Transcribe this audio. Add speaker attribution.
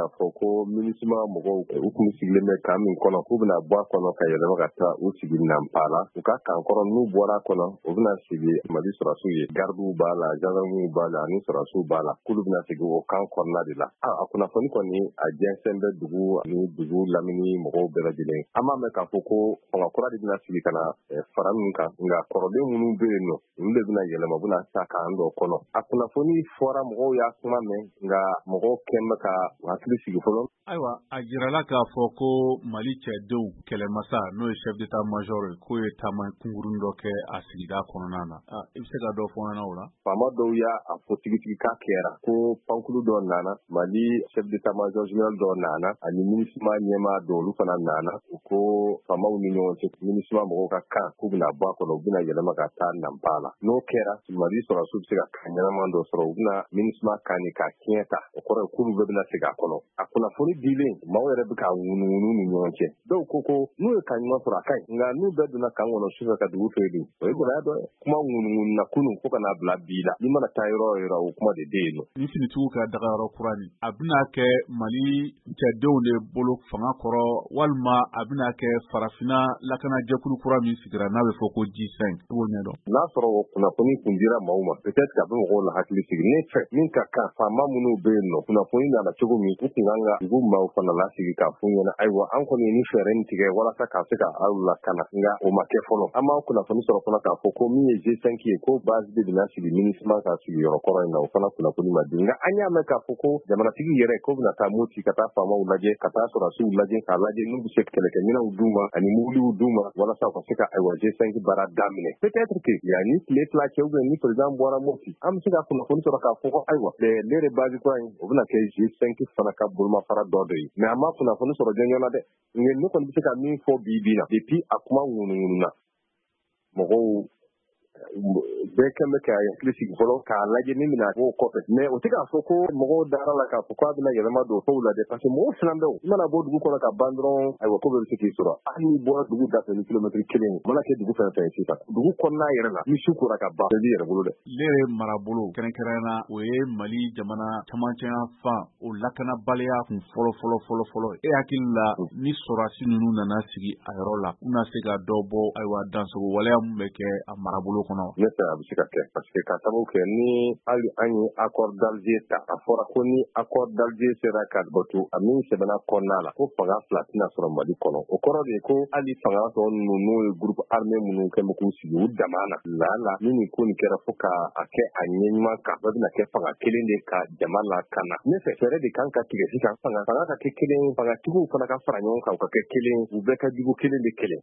Speaker 1: k'a fɔ ko MINUSMA mɔgɔw u kun sigilen bɛ kan min kɔnɔ k'u bɛna bɔ a kɔnɔ ka yɛlɛma ka taa u sigi Nampala u ka kan kɔrɔ n'u bɔra kɔnɔ u bɛna sigi Mali sɔrɔsiw ye gardiw b'a la gendarmew b'a la ani sɔrɔsiw b'a la k'olu bɛna sigi o kan kɔnɔna de la a kunnafoni kɔni a jɛnsɛn bɛ dugu ani dugu lamini mɔgɔw bɛɛ lajɛlen an b'a mɛn k'a fɔ ko fanga kura de bɛna sigi ka na fara min kan nka kɔrɔlen minnu bɛ yen nɔ olu de bɛna yɛlɛma u bɛna ta kan dɔ kɔnɔ a kunnafoni fɔra mɔgɔw y'a kuma mɛn nka mɔgɔw kɛn bɛ ka hakili sigi fɔlɔ.
Speaker 2: Ayiwa a jirala k'a fɔ ko Mali cɛdenw kɛlɛmasa n'o ye chef d'état major ye k'o ye taama kunkurunin dɔ kɛ a sigida kɔnɔna na i bɛ se ka dɔ fɔ an ɲɛna o la.
Speaker 1: Faama dɔw y'a fɔ tigitigi k'a kɛra ko pankulu dɔ nana Mali chef d'état major général dɔ nana ani MINUSMA ɲɛmaa dɔw olu fana nana u ko faamaw ni ɲɔgɔn cɛ MINUSMA mɔgɔw ka kan k'u bɛna bɔ a kɔnɔ u bɛna yɛlɛma ka taa Nampala n'o kɛra Mali sɔrɔsiw bɛ se ka kan ɲɛnaman dɔ sɔrɔ u bɛna MINUSMA kan ni ka tiɲɛ ta o kɔrɔ ye k'olu bɛɛ bɛna segin a kɔnɔ a kunnafoni dilen maaw yɛrɛ bɛ ka ŋunuŋunu ni ɲɔgɔn cɛ dɔw ko n'u ye kan ɲuman sɔrɔ a ka ɲi nka n'u bɛɛ donna kan kɔnɔ sufɛ ka dugu fɛ dun o ye gɛlɛya dɔ ye kuma ŋunuŋununa kunun fo ka n'a bila bi la n'i mana taa yɔrɔ o yɔrɔ o kuma de bɛ yen nɔ.
Speaker 2: Ni finitigiw ka dagayɔrɔ kura nin a bɛna kɛ Mali cɛdenw de bolo fanga kɔrɔ walima a bɛna kɛ farafinna lakanajɛkulu kura min sigira n'a bɛ fɔ ko G5 i b'o ɲɛdɔn.
Speaker 1: N'a sɔrɔ o kunnafoni kun dira maaw ma peut-être que a bɛ mɔgɔw la hakili sigi ne fɛ min ka kan faama minnu bɛ yen nɔ kunnafoni nana cogo min u kun kan ka dugu maaw fana lasigi k'a f'u ɲɛna ayiwa an kɔni ye ni fɛɛrɛ in tigɛ walasa k'a se ka aw lakana nka o ma kɛ fɔlɔ an b'an kunnafoni sɔrɔ fana k'a fɔ ko min ye G5 ye ko base de bɛna sigi MINUSMA ka sigiyɔrɔ kɔrɔ in na o fana kunnafoni ma di nka an y'a mɛn k'a fɔ ko jamanatigi yɛrɛ ko bɛna taa Moti ka taa faamaw lajɛ ka taa sɔrɔsiw lajɛ k'a lajɛ n'u bɛ se kɛlɛkɛminɛnw d'u ma ani mobiliw d'u ma walasa u ka se ka ayiwa G5 baara daminɛ peut-être que yanni tile fila cɛ ni président bɔra Moti an bɛ se ka kunnafoni sɔrɔ k'a fɔ ko ayiwa le base kura in o bɛna kɛ G5 fana ka bolomafara dɔ de ye mais an ma kunnafoni sɔrɔ jɔnjɔn na dɛ ne kɔni bɛ se ka min fɔ bi na depuis a kuma ŋunuŋununa mɔgɔw bɛɛ kɛn bɛ ka hakili sigi fɔlɔ k'a lajɛ min bɛna k'o kɔfɛ mais o tɛ k'a fɔ ko mɔgɔw dara la k'a fɔ k'a bɛna yɛlɛma don fɛnw la dɛ parce que mɔgɔw siran bɛ i mana bɔ dugu kɔnɔ ka ban dɔrɔn ayiwa ko bɛɛ bɛ se k'i sɔrɔ hali n'i bɔra dugu da fɛ ni kilomètre 1 mana kɛ dugu fɛn fɛn sisan dugu kɔnɔna yɛrɛ la ni su kora ka ban bɛɛ b'i yɛrɛ bolo dɛ.
Speaker 2: Lere marabolo kɛrɛnkɛrɛnna o ye Mali jamana camancɛ yan fan o lakanabaliya kun fɔlɔ e hakili la ni sɔrɔsi ninnu nana sigi a yɔrɔ la u na se ka dɔ bɔ ayiwa dansogo waleya mun bɛ kɛ a marabolo kɔnɔ.
Speaker 1: Ne fɛ a bɛ se ka kɛ parce que ka sababu kɛ ni hali an ye accord d'Alger ta a fɔra ko ni accord d'Alger sera ka bato a min sɛbɛnna kɔnɔna la ko fanga fila tɛna sɔrɔ Mali kɔnɔ o kɔrɔ de ye ko hali fanga tɔ ninnu n'o ye groupe armé minnu kɛn bɛ k'u sigi u dama na lala ni nin ko nin kɛra fo ka a kɛ a ɲɛ ɲuman kan bɛɛ bɛna kɛ fanga kelen de ka jama lakana ne fɛ fɛɛrɛ de kan ka tigɛ sisan fanga ka kɛ kelen fangatigiw fana ka fara ɲɔgɔn kan u ka kɛ kelen u bɛɛ ka jugu kelen de kelen